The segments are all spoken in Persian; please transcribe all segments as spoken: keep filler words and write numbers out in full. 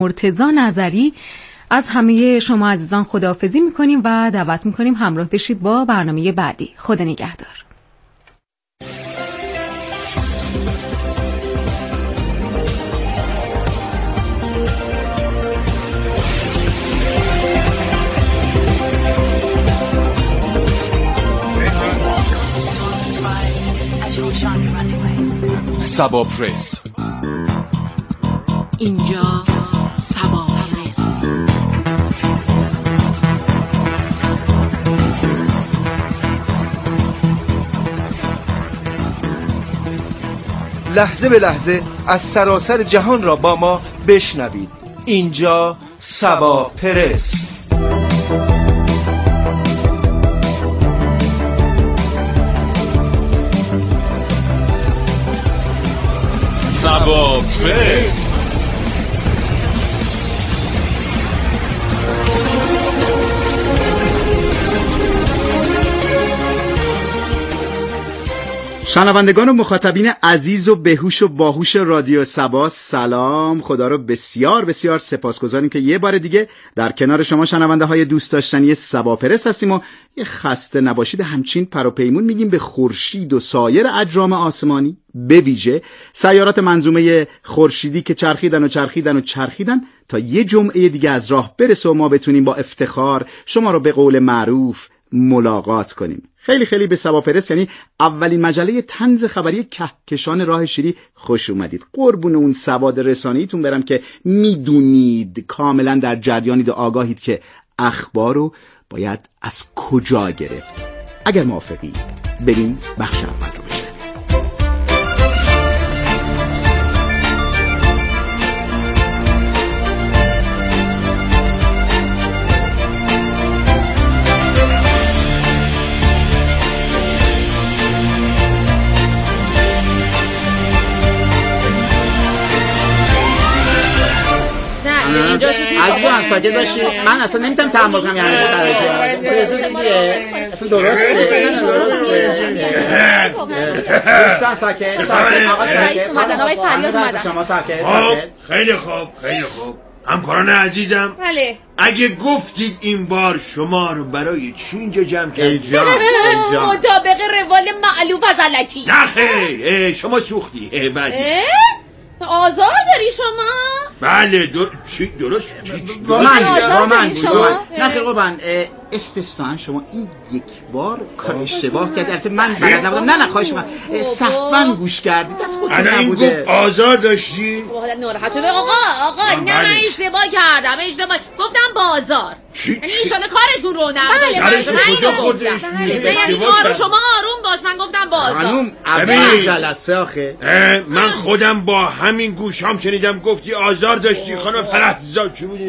مرتضی نظری از همه شما عزیزان خداحافظی میکنیم و دعوت میکنیم همراه بشید با برنامه بعدی. خدا نگهدار. سبا پرس. اینجا سبا پرس. لحظه به لحظه از سراسر جهان را با ما بشنوید. اینجا سبا پرس. سبا پرس. شنوندگان و مخاطبین عزیز و بهوش و باهوش رادیو سبا، سلام. خدا رو بسیار بسیار سپاسگزاریم که یه بار دیگه در کنار شما شنونده های دوست داشتنی سبا پرس هستیم و یه خسته نباشید همچین پروپیمون میگیم به خورشید و سایر اجرام آسمانی، به ویژه سیارات منظومه خورشیدی که چرخیدن و چرخیدن و چرخیدن تا یه جمعه دیگه از راه برسه و ما بتونیم با افتخار شما رو به قول معروف ملاقات کنیم. خیلی خیلی به سبا پرس، یعنی اولین مجله طنز خبری کهکشان راه شیری، خوش اومدید. قربون اون سواد رسانه‌ایتون برم که میدونید کاملا در جریانید و آگاهید که اخبار رو باید از کجا گرفت. اگر موافقید بریم بخش اول رو بشنویم. عزیزم ساکت باشی، من اصلا نمیتونم تحمل کنم یعنی اصلا درسته دوستان ساکت ساکت آقا رئیس اومدن، آقای فریاد اومدن. شما ساکت ساکت. خیلی خوب خیلی خوب همکاران عزیزم، بله اگه گفتید این بار شما رو برای چی اینجا جمع کردید؟ مطابق روال معلوف از الکی. نه خیر، شما سوختی. بله آزار داری شما؟ بله در... چی درست؟ با من با من نه خیلی قربان استثنان شما این یک بار کار اشتباه کردید. البته من بلد نبودم. نه نه خواهش من سهوا گوش کردید، دست خودتون نبوده. این گفت آزار داشتی؟ ناراحت شده. آقا آقا نه من اشتباه کردم، اشتباه گفتم بازار. یعنی ان شاءالله کارتون رو نه. سرشون کجا خوردش میره؟ اشتباه شما آروم باش، من گفتم بازار. خانم اول جلسه آخه من خودم با همین گوشام شنیدم گفتی آزار داشتی. خانم فرحزاد چی بود این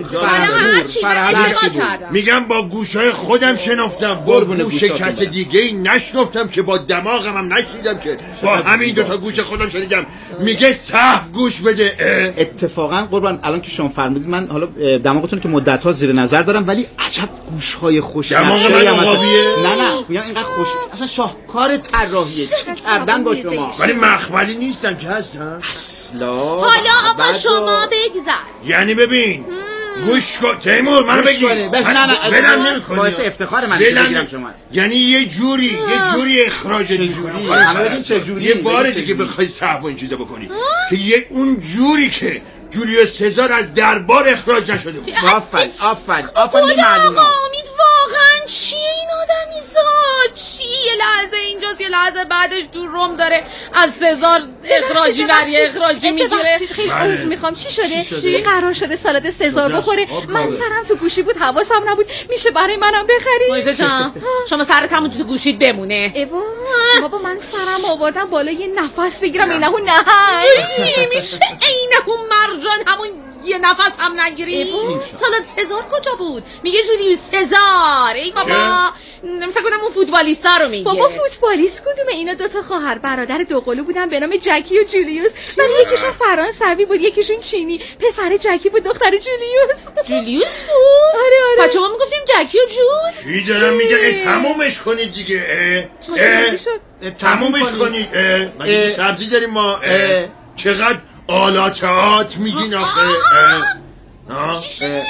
زاد؟ میگم با گوشای خودم شنفتم، با گوش کس دیگه ای نشنفتم که با دماغم هم نشنیدم که با همین دوتا گوش خودم شنیدم. میگه صف گوش بده. اتفاقا قربان الان که شما فرمودید من حالا دماغتون که مدت ها زیر نظر دارم، ولی عجب گوش‌های خوش دماغ من عقابیه. نه نه میگم اینقدر خوش، اصلا شاهکار طراحیه چی کردن با شما. ولی مخملی نیستم که هستم اصلا. حالا آقا شما بگذر، یعنی ببین گوش کن تیمور، منو بگیر. نه نه بدم نمی‌کنی، باعث افتخار من بگیرم شما. یعنی یه جوری یه جوری اخراج جوری همه ببین چه جوری یه بار دیگه بخوای صحو این چیزا بکنی که یه اون جوری که جولیوس سزار از دربار اخراج نشده بود. آفرین آفرین آفرین معلومه. امید واقعا چیه این آدمی زاد؟ چی یه لحظه اینجاست یه لحظه بعدش تو روم داره از سزار اخراجی وری اخراجی میگیره. خیلی عذر میخوام. چی شده؟ چی قرار شده سالاد سزار بخوره؟ من سرم تو گوشی بود، حواسم نبود. میشه برای منم بخری؟ مویزه جان شما سرتم تو گوشیت بمونه. ایوا بابا من سرم آوردم بالا یه نفس بگیرم. اینه اون نه میشه اینه اون مرجان همون یه نفس هم نگیری؟ سالاد سزار کجا بود؟ میگه جولیوس سزار. ای بابا فکر کنم اون فوتبالیستا رو میگه. بابا فوتبالیست کدومه؟ اینا دوتا خواهر برادر دوقلو بودن به نام جکی و جولیوس، ولی یکیشون فرانسوی بود یکیشون چینی. پسر جکی بود دختر جولیوس. جولیوس بود؟ آره آره. بچه‌ها میگفتیم جکی و جوز. چی دارم میگه؟ تمومش کنید دیگه. تمومش کنید. مگه سبزی داریم ما؟ چقدر آلاتات میگین آخه.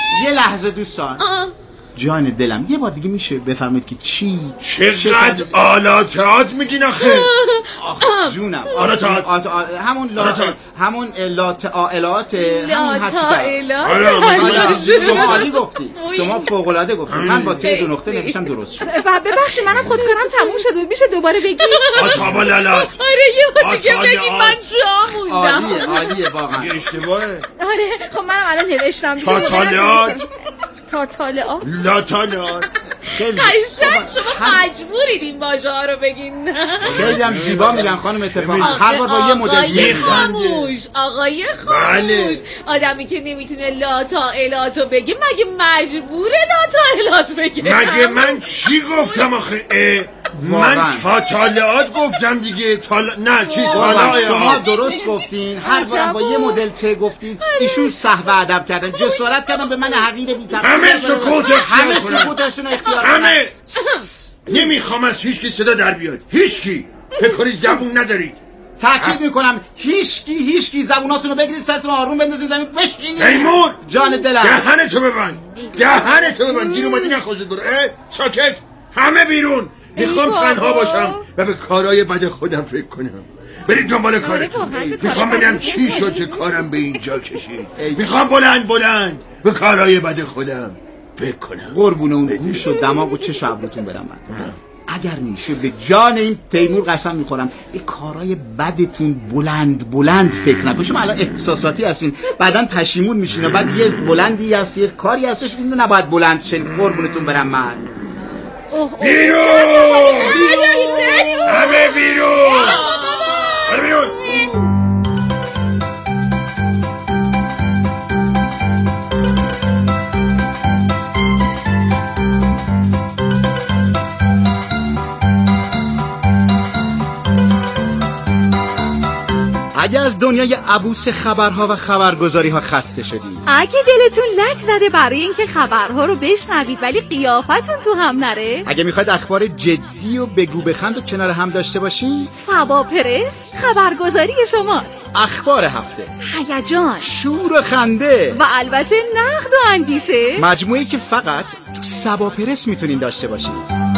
یه لحظه دوستان. آه. جان دلم یه بار دیگه میشه بفرمایید که چی چقدر آلاتات میگین آخه؟ آخ جونم آلاتات همون لات همون لات آلات همون شما عالی گفتی، شما فوق العاده گفتی. من با ته دو نقطه نوشتم درست شد. ببخشید منم خودکارم تموم شد. میشه دوباره بگی؟ آتابا لالا. آره یه بار دیگه بگی من جا موندم. عالیه عالیه واقعا. اشتباهه. آره خب منم الان نوشتم. تاتالات. تاتالات. لاتالات. قشنگ شما مجبورید این واژه ها رو بگین. خیلی هم زیبا میگن خانم اتفاقا. هر بار با یه مدل آقای خاموش آقای خاموش آدمی که نمیتونه لاتا الاتو بگه مگه مجبوره لاتا الات بگه؟ مگه من چی گفتم آخه؟ من تاتالات گفتم دیگه. تال... نه چی تالا. شما درست گفتین. هر بار با یه مدل ته گفتین. ایشون صحبه ادب کردن، جسارت کردن به من حقیر بی‌طرف. همه سکوت همه سکوتشون اختیار کنن. همه نمیخوام از هیچ کی صدا در بیاد. هیچ کی. فکر کنید زبون ندارید. تاکید میکنم هیچ کی هیچ کی زبوناتونو بگیرید سرتون آروم بندازید زمین بشینید. میمون جان دلم دهنتو ببند. دهنتو ببند. گیر اومدی نخواسید برو. ساکت. همه بیرون. میخوام تنها باشم و به کارهای بد خودم فکر کنم. برید دنبال کارتون. میخوام ببینم چی شد که کارم به اینجا کشید. میخوام بلند بلند به کارهای بد خودم فکر کنم. قربون اون گوش و دماغ و چشم ابروتون برم من. اگر میشه به جان این تیمور قسم میخورم به کارهای بدتون بلند بلند فکر نکنید. شما الان احساساتی هستین، بعدن پشیمون میشین و بعد یه بلندی هست یه کاری هستش اینو نباید بلند شین. قربونتون برم من. بیرون همه بیرون بیرون. اگه از دنیای عبوس خبرها و خبرگزاری ها خسته شدید، اگه دلتون لک زده برای اینکه خبرها رو بشنوید ولی قیافتون تو هم نره، اگه میخواید اخبار جدی و بگو بخند و کنار هم داشته باشید، سبا پرس خبرگزاری شماست. اخبار هفته، هیجان، شور و خنده و البته نقد و اندیشه، مجموعی که فقط تو سبا پرس میتونین داشته باشید.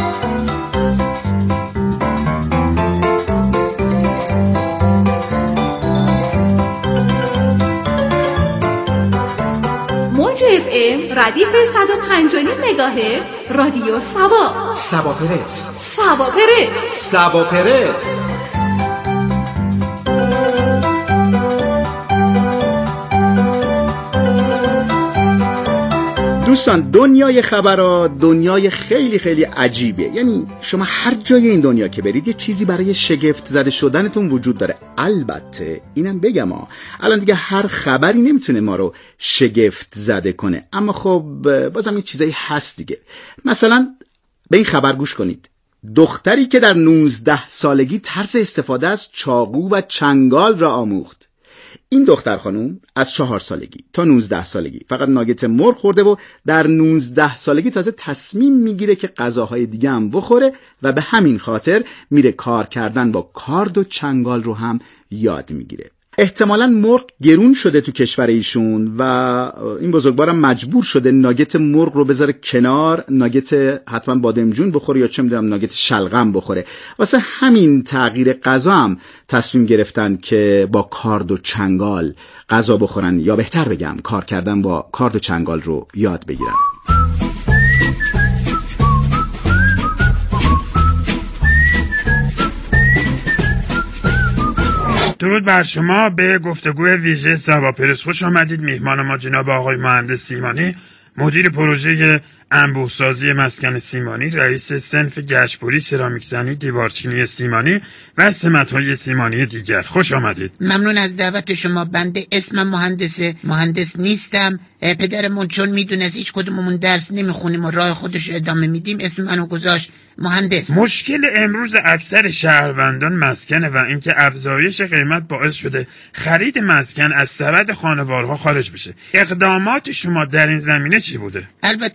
موج اف ام ردیف صد و پنج و نیم مگاهرتز رادیو سبا. سبا پرس سبا پرس سبا پرس. دوستان دنیای خبرها دنیای خیلی خیلی عجیبه. یعنی شما هر جای این دنیا که برید یه چیزی برای شگفت زده شدنتون وجود داره. البته اینم بگم ها الان دیگه هر خبری نمیتونه ما رو شگفت زده کنه، اما خب بازم این چیزایی هست دیگه. مثلا به این خبر گوش کنید. دختری که در نوزده سالگی طرز استفاده از چاقو و چنگال را آموخت. این دختر خانوم از چهار سالگی تا نوزده سالگی فقط ناگت مرغ خورده و در نوزده سالگی تازه تصمیم میگیره که غذاهای دیگه هم بخوره و به همین خاطر میره کار کردن با کارد و چنگال رو هم یاد میگیره. احتمالاً مرغ گرون شده تو کشور ایشون و این بزرگوارم مجبور شده ناگت مرغ رو بذاره کنار، ناگت حتما بادمجون بخوره یا چه میدونم ناگت شلغم بخوره. واسه همین تغییر غذا هم تصمیم گرفتن که با کارد و چنگال غذا بخورن، یا بهتر بگم کار کردن با کارد و چنگال رو یاد بگیرن. درود بر شما. به گفتگوی ویژه سبا پرس خوش آمدید. میهمان ما جناب آقای مهندس سیمانی، مدیر پروژه انبوه‌سازی مسکن سیمانی، رئیس صنف گشتپوری، سرامیک زنی، دیوارچینی سیمانی و سمت‌های سیمانی دیگر. خوش آمدید. ممنون از دعوت شما. بنده اسمم مهندسه، مهندس نیستم. پدرمون چون میدونست هیچ کدوممون درس نمیخونیم و راه خودش ادامه میدیم اسم منو گذاشت مهندس. مشکل امروز اکثر شهروندان مسکنه و اینکه افزایش قیمت باعث شده خرید مسکن از سبد خانوارها خارج بشه. اقدامات شما در این زمینه چی بوده؟ البته بنده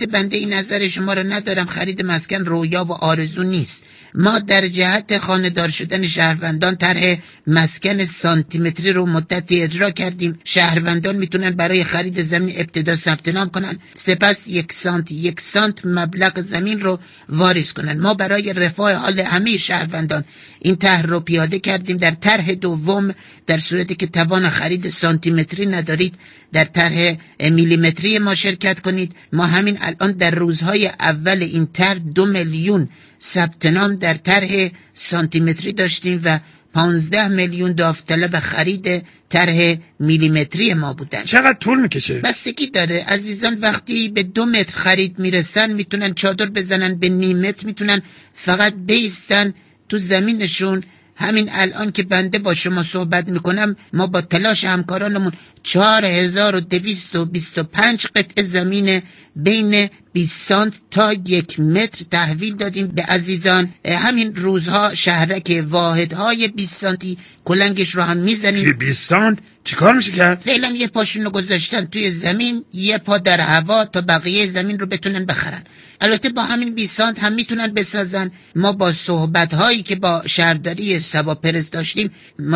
این نظر شما رو ندارم. خرید مسکن رویا و آرزو نیست. ما در جهت خانه‌دار شدن شهروندان طرح مسکن سانتیمتری رو مدتی اجرا کردیم. شهروندان میتونن برای خرید زمین ابتدا ثبت نام کنن، سپس یک سانت یک سانت مبلغ زمین رو واریز کنن. ما برای رفاه حال همه شهروندان این طرح رو پیاده کردیم. در طرح دوم در صورتی که توان خرید سانتیمتری ندارید در طرح میلیمتری ما شرکت کنید. ما همین الان در روزهای اول این طرح دو میلیون ثبت نام در طرح سانتیمتری داشتیم و پانزده میلیون داوطلب خرید طرح میلیمتری ما بودن. چقدر طول میکشه؟ بستگی داره عزیزان. وقتی به دو متر خرید میرسن میتونن چادر بزنن، به نیم متر میتونن فقط بیستن تو زمینشون. همین الان که بنده با شما صحبت میکنم ما با تلاش همکارانمون چهار هزار و دویست و بیست و پنج قطعه زمین بین بیست سانت تا یک متر تحویل دادیم به عزیزان. همین روزها شهرک واحدهای بیست سانتی کلنگش رو هم میزنیم. بیست سانت چی کار میشه کرد؟ فعلا یه پاشون رو گذاشتن توی زمین، یه پا در هوا تا بقیه زمین رو بتونن بخرن. البته با همین بیست سانت هم میتونن بسازن. ما با صحبت هایی که با شهرداری سبا پرس داشتیم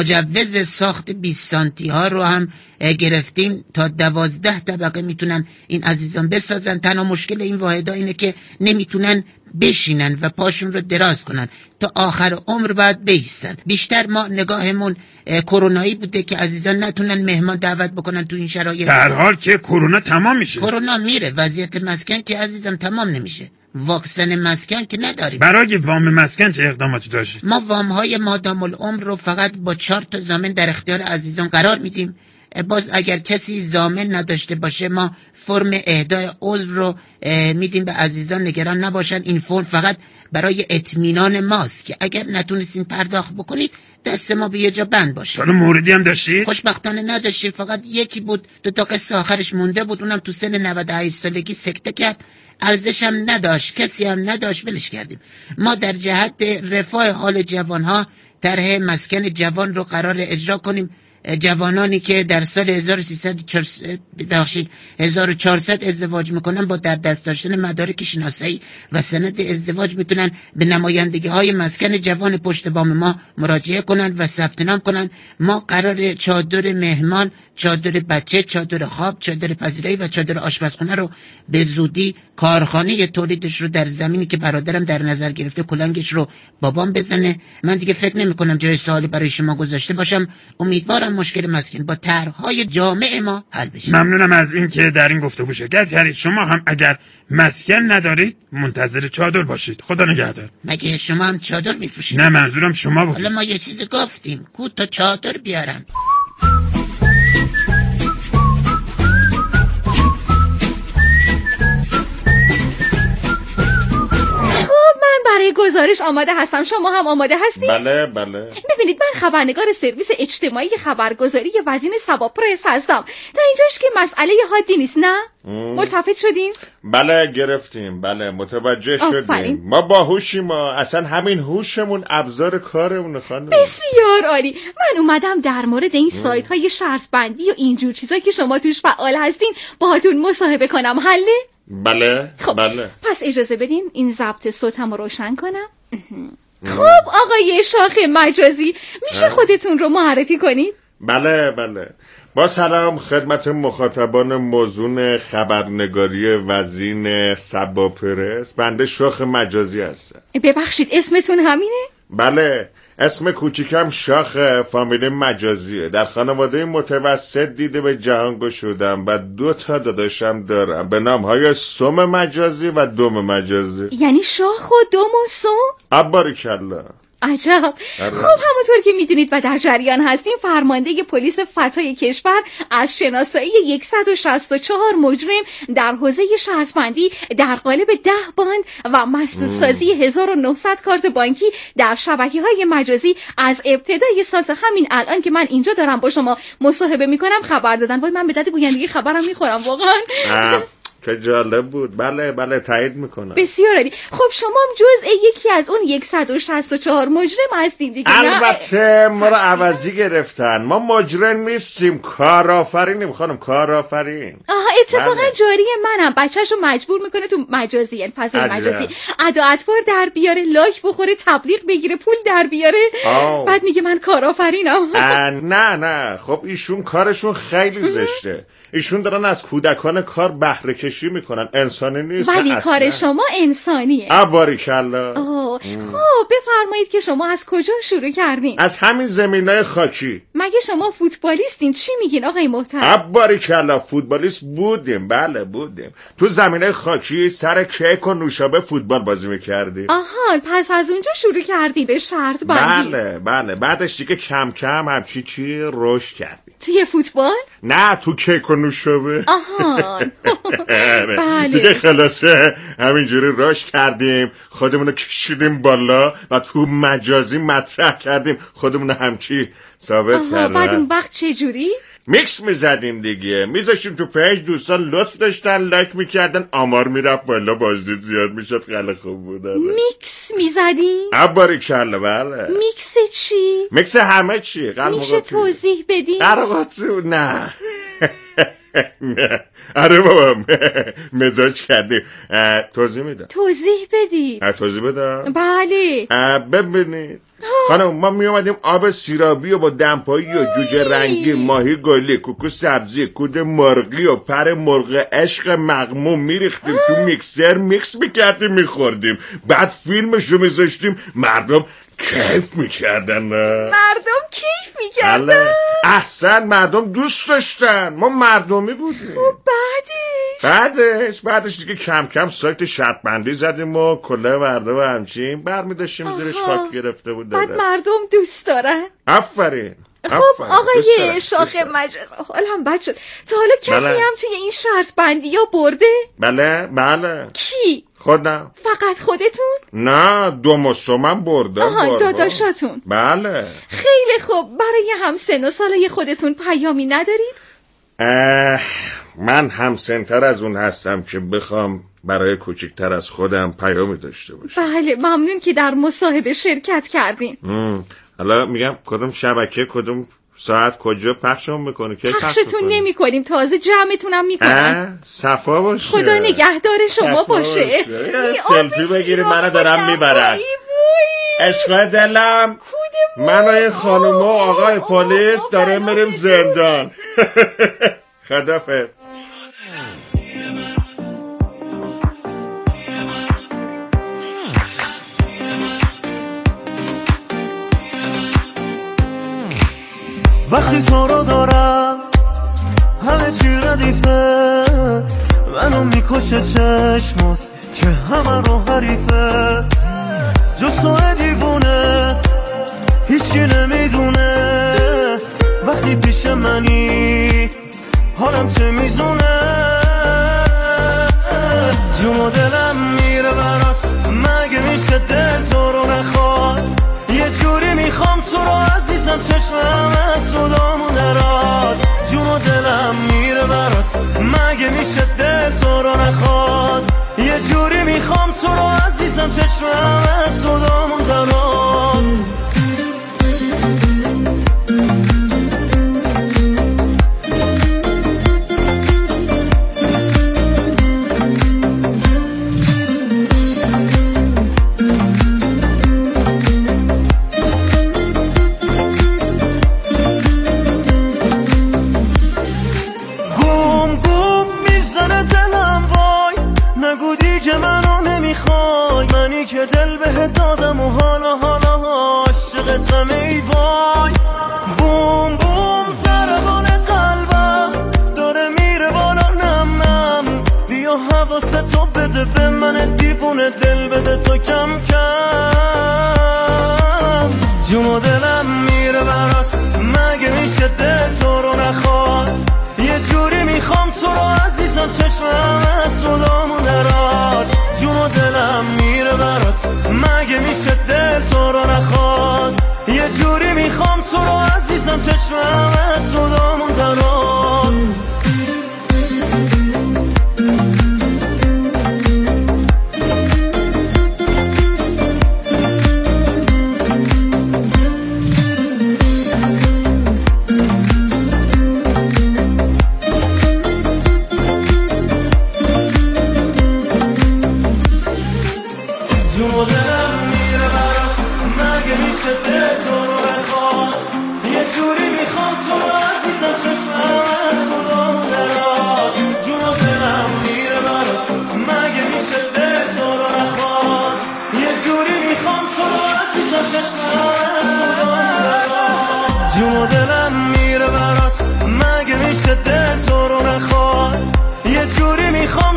مجوز ساخت بیست سانتی ها رو هم گرفتیم تا دوازده طبقه میتونن این عزیزان بسازن. تنها مشکل این واحدها اینه که نمیتونن بشینن و پاشون رو دراز کنن، تا آخر عمر باید بایستن. بیشتر ما نگاهمون کرونایی بوده که عزیزان نتونن مهمان دعوت بکنن تو این شرایط. در حال که کرونا تمام میشه. کرونا میره، وضعیت مسکن که عزیزم تمام نمیشه. واکسن مسکن که نداریم. برای وام مسکن چه اقداماتی داشتید؟ ما وام های مادام العمر رو فقط با چهار تا ضامن در اختیار عزیزان قرار میدیم. باز اگر کسی ضامن نداشته باشه ما فرم اهدای عضو رو میدیم به عزیزان. نگران نباشن، این فرم فقط برای اطمینان ماست که اگر نتونستین پرداخت بکنید دست ما به یه جا بند باشه. حالا موردی هم داشتید؟ خوشبختانه نداشتیم، فقط یکی بود، دو تا قصه آخرش مونده بود، اونم تو سن نود و هشت سالگی سکته کرد، ارزش هم نداشت، کسی هم نداشت، ولش کردیم. ما در جهت رفاه حال جوانها طرح مسکن جوان رو قرار اجرا کنیم. جوانانی که در سال هزار و چهارصد ازدواج میکنن با در دست داشتن مدارک شناسایی و سند ازدواج میتونن به نمایندگی های مسکن جوان پشت بام ما مراجعه کنن و ثبت نام کنن. ما قرار چادر مهمان، چادر بچه، چادر خواب، چادر پذیرایی و چادر آشپزخونه رو به زودی کارخانه تولیدش رو در زمینی که برادرم در نظر گرفته کلنگش رو بابام بزنه. من دیگه فکر نمی کنم جای سوالی برای شما گذاشته باشم. امیدوارم مشکل مسکن با طرح‌های جامع ما حل بشه. ممنونم از این که در این گفتگو شرکت کردید. شما هم اگر مسکن ندارید منتظر چادر باشید. خدا نگهدار. مگه شما هم چادر میفروشید؟ نه منظورم شما بود. حالا ما یه چیزی گفتیم، کو تا چادر بیارن. برای گزارش آماده هستم. شما هم آماده هستید؟ بله بله. ببینید من خبرنگار سرویس اجتماعی خبرگزاری وزین سبا پرس هستم. تا اینجاش که مسئله حادی نیست نه؟ ملتفت شدیم؟ بله گرفتیم، بله متوجه شدیم. ما با هوشیم، ما اصلا همین هوشمون ابزار کارمون خانم. بسیار عالی. من اومدم در مورد این سایت های شرط بندی و اینجور چیزا که شما توش فعال هستین باهاتون مصاحبه کنم. حله؟ بله خب بله. پس اجازه بدین این ضبط صوتم رو روشن کنم. خب آقای شاخ مجازی میشه خودتون رو معرفی کنید؟ بله بله. با سلام خدمت مخاطبان موزون خبرنگاری وزین سبا پرس. بنده شاخ مجازی هستم. ببخشید اسمتون همینه؟ بله اسم کوچیکم شاخ، فامیل مجازیه. در خانواده متوسط دیده به جهان گشودم و دو تا داداشم دارم به نام های سوم مجازی و دوم مجازی. یعنی شاخ و دوم و سوم؟ اباریکالله. عجب. خب همونطور که میدونید و در جریان هستیم فرمانده پلیس فتای کشور از شناسایی صد و شصت و چهار مجرم در حوزه شرط‌بندی در قالب ده باند و مسدودسازی هزار و نهصد کارت بانکی در شبکه‌های مجازی از ابتدای سال تا همین الان که من اینجا دارم با شما مصاحبه میکنم خبر دادن. وای من به درد گویندگی خبرم میخورم واقعا. چه جالب بود. بله بله تایید میکنم. بسیار عالی. خب شما هم جزء یکی از اون صد و شصت و چهار مجرم هستین دیگه. البته ما رو عوضی گرفتن. ما مجرم نیستیم، کارآفرینیم خانم، کارآفرین. آها اتفاقا بله. جاری منم بچه‌شو مجبور میکنه تو مجازی، یعنی فضای مجازی ادا اطوار در بیاره، لایک بخوره، تبلیغ بگیره، پول در بیاره. آو. بعد میگه من کارآفرینم. نه نه خب ایشون کارشون خیلی زشته. ایشون دارن از کودکان کار بهره کشی میکنن، انسانی نیست. ولی کار شما انسانیه. باریکلا. خب بفرمایید که شما از کجا شروع کردین؟ از همین زمینای خاکی. مگه شما فوتبالیستین؟ چی میگین آقای محترم؟ باریکلا فوتبالیست بودیم، بله بودیم. تو زمینای خاکی سر کیک و نوشابه فوتبال بازی میکردیم. آها پس از اونجا شروع کردی به شرط بندی. بله بله بعدش دیگه کم کم همچی چی رشد کردیم. توی فوتبال؟ نه تو کیک و نوشابه. آها بله. دیگه خلاصه همینجوری رشد کردیم، خودمونو کشیدیم بالا و تو مجازی مطرح کردیم، خودمونو همچی ثابت کردیم. بعد اون وقت چه جوری؟ میکس میزدیم دیگه، میذاشتیم تو پیج، دوستان لطف داشتن لایک میکردن، آمار میرفت بالا، بازدید زیاد میشد، خیلی خوب بود. میکس میزدیم؟ عباری کله. بله. میکس چی؟ میکس همه چی. میشه توضیح بدیم؟ قرقاتی نه نه آره بابا مزاج کردیم. توضیح میدم. توضیح بدی. توضیح بدم؟ بله. ببینید خانم، ما می اومدیم آب سیرابی و با دمپایی و جوجه رنگی، ماهی گلی، کوکو سبزی، کود مرغی و پر مرغ عشق مغموم میریختیم تو میکسر، میکس میکردیم میخوردیم، بعد فیلمشو میذاشتیم، مردم کیف میکردن. مردم کیف میکردن؟ احسن، مردم دوست داشتن، ما مردمی بودیم. خب بعدش؟ بعدش بعدش دیگه کم کم سایت شرط بندی زدیم و کله مردم همچین برمی داشتیم زیرش خاک گرفته بود. بعد مردم دوست دارن. آفرین. خب آقای شاخ مجلس، حال هم بد شد. تا حالا کسی بله. هم توی این شرط بندی ها برده؟ بله بله. کی؟ خودم. فقط خودتون؟ نه دو مسومن بردم. آها داداشاتون. بله. خیلی خوب. برای هم سن و سالای خودتون پیامی ندارید؟ من هم سنتر از اون هستم که بخوام برای کوچکتر از خودم پیامی داشته باشم. بله ممنون که در مصاحبه شرکت کردین. حالا میگم کدوم شبکه کدوم ساعت کجا پخشم میکنه که پخشتون نمی کنیم، تازه جمعتونم میکنم. صفا باشه. خدا نگهدار شما باشه. سلفی بگیری منو دارم میبرن. عشق دلم من و این خانوم و آقای پلیس داره میریم زندان. خدافظ. وقتی تو رو دارم همه چی ردیفه، منو میکشه چشمات که همه رو حریفه، جز تو دیوونه هیچکی نمیدونه، وقتی پیش منی حالم چه میزونه، جون و دلم میره برات، مگه میشه دل تو رو نخواد، یه جوری میخوام تو رو عزیزم، چشمم از صدامون دراد، جون و دلم میره برات، مگه میشه دل تو رو نخواد، یه جوری میخوام تو رو عزیزم، چشمم از صدامون دراد. که دل بهت دادم و حالا حالا عاشقتم ای وای، بوم بوم ضربان قلبم داره میره بالا، نم نم بیا حواستو بده به من دیوونه، دل بده تو کم کم، جون و دلم میره برات، مگه میشه دل تو رو نخواد، یه جوری میخوام تو رو عزیزم، چشمم از صدامون دراد، جون و دلم میره برات، مگه میشه دل تو رو نخواد، یه جوری میخوام تو رو عزیزم، چشمم از صدامون دراد.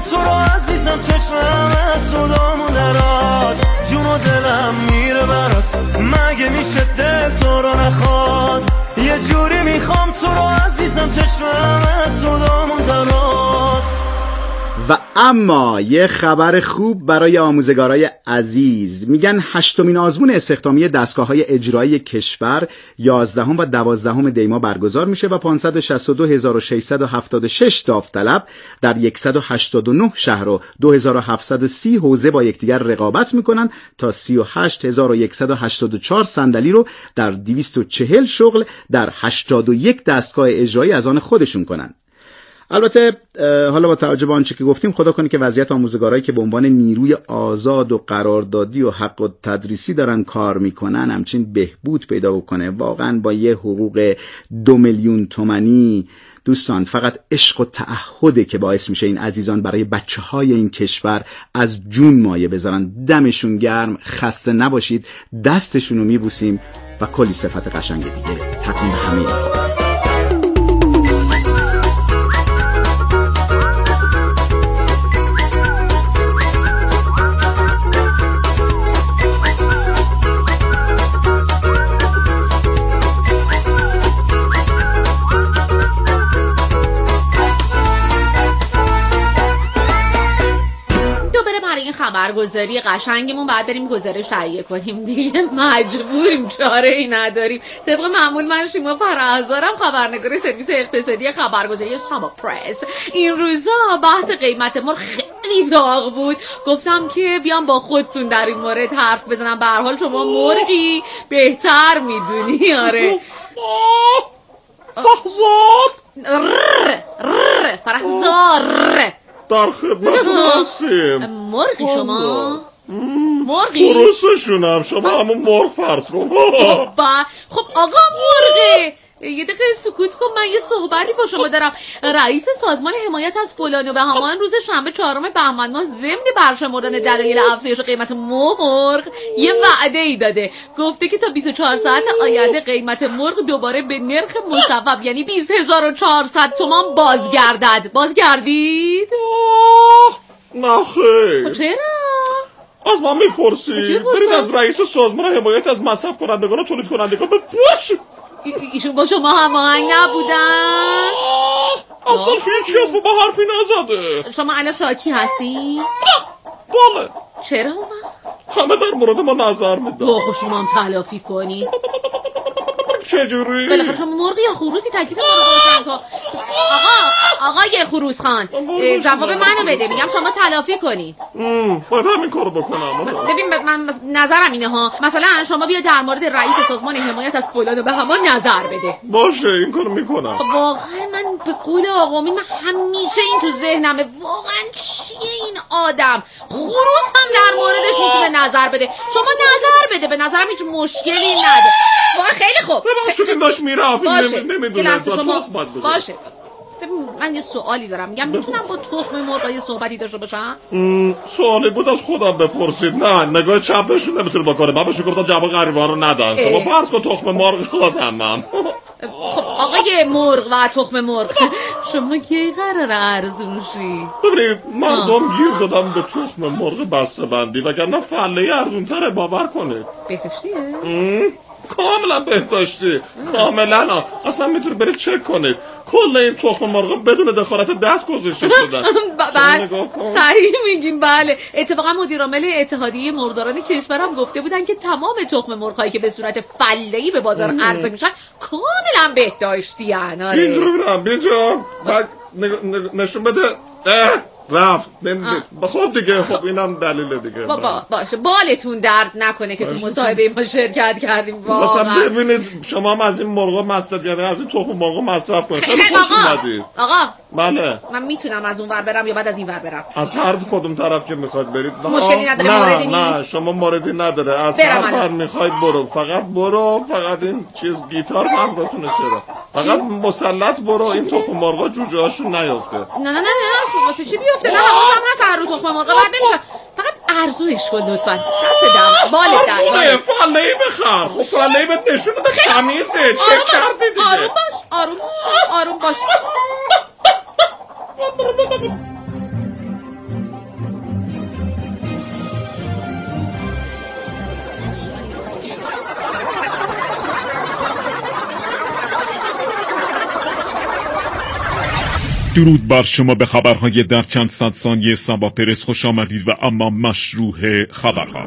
میخوام تو رو عزیزم چشمم از صدامو دراد جون و دلم میره برات مگه میشه دل تو رو نخواد یه جوری میخوام تو رو عزیزم چشمم از صدامو دراد. و اما یه خبر خوب برای آموزگارای عزیز. میگن هشتمین آزمون استخدامی دستگاه‌های اجرایی کشور یازدهم و دوازدهم دی ماه برگزار میشه و پانصد و شصت و دو هزار و ششصد و هفتاد و شش داوطلب در صد و هشتاد و نه شهر و دو هزار و هفتصد و سی حوزه با یکدیگر رقابت میکنن تا سی و هشت هزار و صد و هشتاد و چهار صندلی رو در دویست و چهل شغل در هشتاد و یک دستگاه اجرایی از آن خودشون کنن. البته حالا با توجه به آنچه که گفتیم خدا کنه که وضعیت آموزگارایی که به عنوان نیروی آزاد و قراردادی و حق و تدریسی دارن کار میکنن همچین بهبود پیدا بکنه. واقعا با یه حقوق دو میلیون تومانی دوستان فقط عشق و تعهده که باعث میشه این عزیزان برای بچه های این کشور از جون مایه بذارن. دمشون گرم، خسته نباشید، دستشون رو میبوسیم و کلی صفت قشنگ دیگه تقدیم همه این. خبرگزاری قشنگمون بعد بریم گزارش تهیه کنیم دیگه، مجبوریم، چاره ای نداریم. طبق معمول من شیما فرهزارم، خبرنگار سرویس اقتصادی خبرگزاری سابا پرس. این روزا بحث قیمت مرغ خیلی داغ بود، گفتم که بیام با خودتون در این مورد حرف بزنم، به هر حال شما مرغی بهتر میدونی. آره فرهزاد فرهزار در خدمت هستیم. مرغی شما؟ مرغی؟ خروسشونم، شما همون مرغ فرض کن. خب آقا مرغه، یه دقیقه سکوت کن، من یه صحبتی با شما دارم. رئیس سازمان حمایت از فلان و بهمان روز شنبه چهارم بهمن ماه ضمن برشمردن دلایل افزایش قیمت مرغ یه وعده ای داده، گفته که تا بیست و چهار ساعت آینده قیمت مرغ دوباره به نرخ مصوب یعنی بیست هزار و چهارصد تومان بازگردد. بازگردید؟ نه خیر. چرا؟ از من میپرسی؟ برید از رئیس سازمان حمایت از مصرف کنندگان و تولید کنندگان بپرسید. ایشون با شما هماهنگ نبودن؟ اصلا هیچ کس با ما حرفی نزده. شما الان شاکی هستی؟ بله. چرا؟ همه در مورد ما نظر میدن. با خب شما هم تلافی کنی. چجوری؟ بالاخره شما مرغی یا خروسی تکلیف ما رو روشن کن. آقا آقای خروس خان جواب منو بده، میگم شما تلافی کنی. باید همین کارو بکنم. ببین من نظرم اینه ها، مثلا شما بیا در مورد رئیس سازمان حمایت از فلان و بهمان نظر بده. باشه این کارو میکنم. خب واقعا من به قول آقامی من همیشه این تو ذهنمه، واقعا چیه این آدم؟ خروس هم در موردش میتونه نظر بده، شما نظر بده، به نظرم هیچ مشکلی نداره. واقعا خیلی خوب. ببخشید این داشت میرفت نمیدونه شما باشه. من یه سوالی دارم، میگم میتونم با تخم مرغ یه صحبتی داشته باشم؟ سوالی بود از خودم بپرسید. نه نگاه چپشون نمیتونه بکنه، من بهشون گفتم جواب غریبه ها رو ندن. شما فرض کن تخم مرغ خودمم. خب آقای مرغ و تخم مرغ شما کی قراره ارزون شی؟ ببینید مردم گیر دادم به تخم مرغ بسته بندی، وگرنه فله ارزون تره، باور کنید. بهداشتیه؟ کاملا بهداشتی، کاملا. اصلا میتونید برید چک کنید کل این تخم مرغ بدون دخالت دست گذاشته شدن. بله صحیح میگین. بله اتفاقا مدیر عامل اتحادیه مرغداران کشورم گفته بودن که تمام تخم مرغ‌هایی که به صورت فله‌ای به بازار عرضه میشن کاملا بهداشتی ان. آره اینجا ببینم اینجا بعد نشون بده. رفت خب دیگه، خب اینم دلیل دیگه. بابا باشه بالتون درد نکنه که تو مصاحبه ما شرکت کردیم. واقعا ببینید شما هم از این مرغا مصرف یعنی از این تخم مرغا مصرف کنید. خیلی خوش اومدید. آقا بله من میتونم از اون ور برم یا بعد از این ور برم؟ از هر کدوم طرف که میخواید برید. مشکلی نداره. موردی نیست. نه شما موردی نداره، از هر ور میخواید برو، فقط برو، فقط این چیز گیتار هم بتونه. چرا فقط مسلط برو، این تخم مرغا جوجه هاشون نیافته. نه نه نه نه واسه چی بیفته؟ نه حواسم هست هر رو تخم مرغ بعد نمیشه، فقط ارزوش کن لطفا. دست دم بال دم فله‌ای بخر. خب فله‌ای بهت نشون بده تمیزه. چک کردی دیگه. آروم باش آروم باش آروم باش. درود بر شما. به خبرهای در چند صد ثانیه سبا پرس خوش آمدید و اما مشروع خبرها.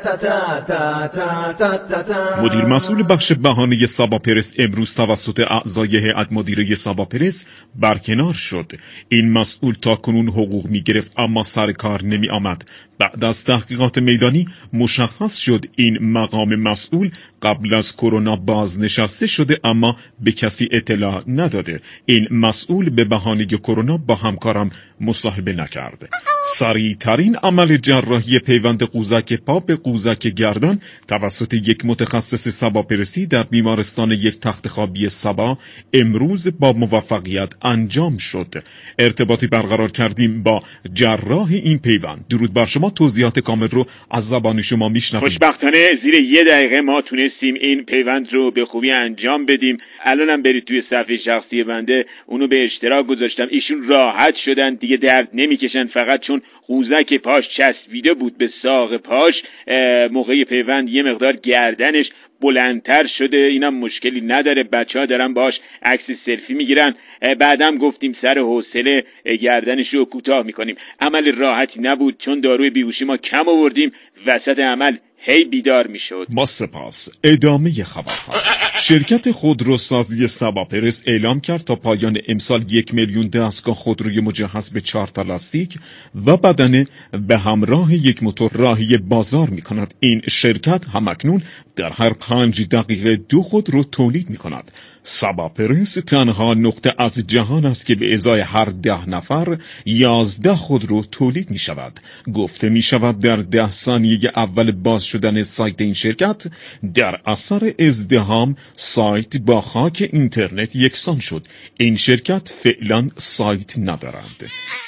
مدیر مسئول بخش بهانه سبا پرس امروز توسط اعضای هیئت مدیره سبا پرس برکنار شد. این مسئول تا کنون حقوق می گرفت اما سر کار نمی آمد. بعد از تحقیقات میدانی مشخص شد این مقام مسئول قبل از کرونا بازنشسته شده اما به کسی اطلاع نداده. این مسئول به بهانه کرونا با همکارم مصاحبه نکرد. سریع ترین عمل جراحی پیوند قوزک پا به قوزک گردن توسط یک متخصص سبا پرسی در بیمارستان یک تخت خوابی سبا امروز با موفقیت انجام شد. ارتباطی برقرار کردیم با جراح این پیوند. درود بر شما. توضیحات کامل رو از زبان شما میشنویم. خوشبختانه زیر یه دقیقه ما تونستیم این پیوند رو به خوبی انجام بدیم. الانم برید توی صفحه شخصی بنده، اونو به اشتراک گذاشتم. ایشون راحت شدن دیگه، درد نمیکشن، فقط چون قوزک پاش چسبیده بود به ساق پاش موقع پیوند یه مقدار گردنش بلندتر شده. اینم مشکلی نداره، بچه‌ها دارن باش عکس سلفی میگیرن. بعدم گفتیم سر حوصله گردنش رو کوتاه میکنیم. عمل راحتی نبود چون داروی بیهوشی ما کم آوردیم، وسط عمل هی بیدار میشد. با سپاس. ادامه خبرها. شرکت خودروسازی سبا پرس اعلام کرد تا پایان امسال یک میلیون دستگاه خودروی مجهز به چهار تا لاستیک و بدنه به همراه یک موتور راهی بازار می کند. این شرکت همکنون در هر پنج دقیقه دو خودرو تولید می کند. سبا پرس تنها نقطه از جهان است که به ازای هر ده نفر یازده خودرو تولید می شود. گفته می شود در ده ثانیه اول باز شدن سایت این شرکت در اثر ازدحام سایت با خاک اینترنت یکسان شد. این شرکت فعلا سایت ندارند.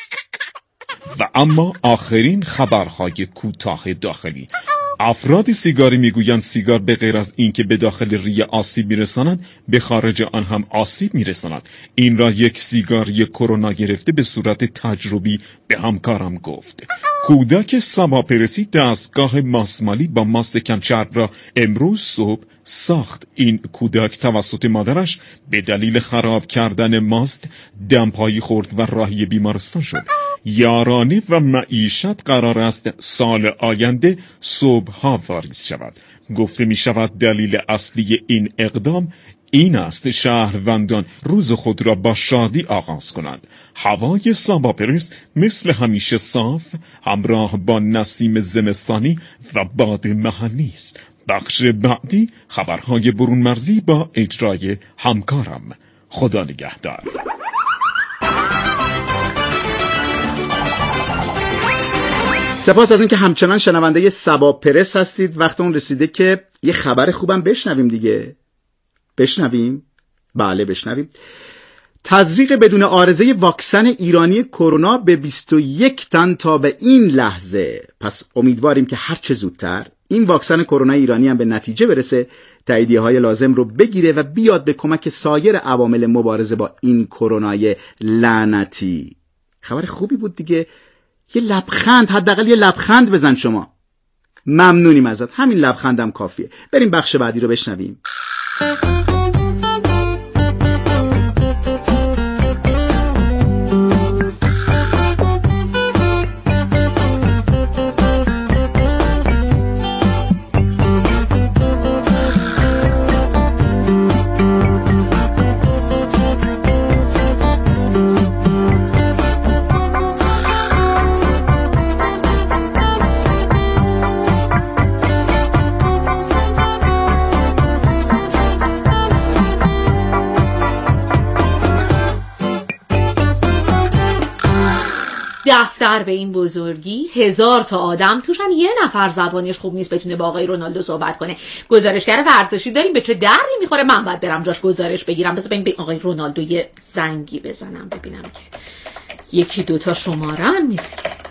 و اما آخرین خبرهای کوتاه داخلی. افراد سیگاری میگویند سیگار به غیر از این که به داخل ریه آسیب میرساند به خارج آن هم آسیب میرساند. این را یک سیگاری کرونا گرفته به صورت تجربی به همکارم گفت. کودک سبا پرسی دستگاه ماسمالی با ماست کمچرب را امروز صبح ساخت. این کودک توسط مادرش به دلیل خراب کردن ماست دمپایی خورد و راهی بیمارستان شد. یارانه و معیشت قرار است سال آینده صبح‌ها واریز شود. گفته می شود دلیل اصلی این اقدام این است شهروندان روز خود را با شادی آغاز کنند. هوای سبا پرس مثل همیشه صاف، همراه با نسیم زمستانی و باد محلی است. بخش بعدی خبرهای برون مرزی با اجرای همکارم. خدا نگهدار. سپاس از اینکه همچنان شنونده سبا پرس هستید. وقت اون رسیده که یه خبر خوبم بشنویم دیگه. بشنویم؟ بله بشنویم. تزریق بدون عارضه واکسن ایرانی کرونا به بیست و یک تن تا به این لحظه. پس امیدواریم که هر چه زودتر این واکسن کرونا ایرانی هم به نتیجه برسه، تاییدیه های لازم رو بگیره و بیاد به کمک سایر عوامل مبارزه با این کرونای لعنتی. خبر خوبی بود دیگه. یه لبخند، حداقل یه لبخند بزن شما. ممنونیم ازت. همین لبخندم کافیه. بریم بخش بعدی رو بشنویم. دفتر به این بزرگی، هزار تا آدم توشن، یه نفر زبانش خوب نیست بتونه با آقای رونالدو صحبت کنه. گزارشگر ورزشی داریم، به چه دردی میخوره؟ من باید برم جاش گزارش بگیرم. بذار به آقای رونالدو یه زنگی بزنم ببینم که یکی دوتا شماره هم نیست که.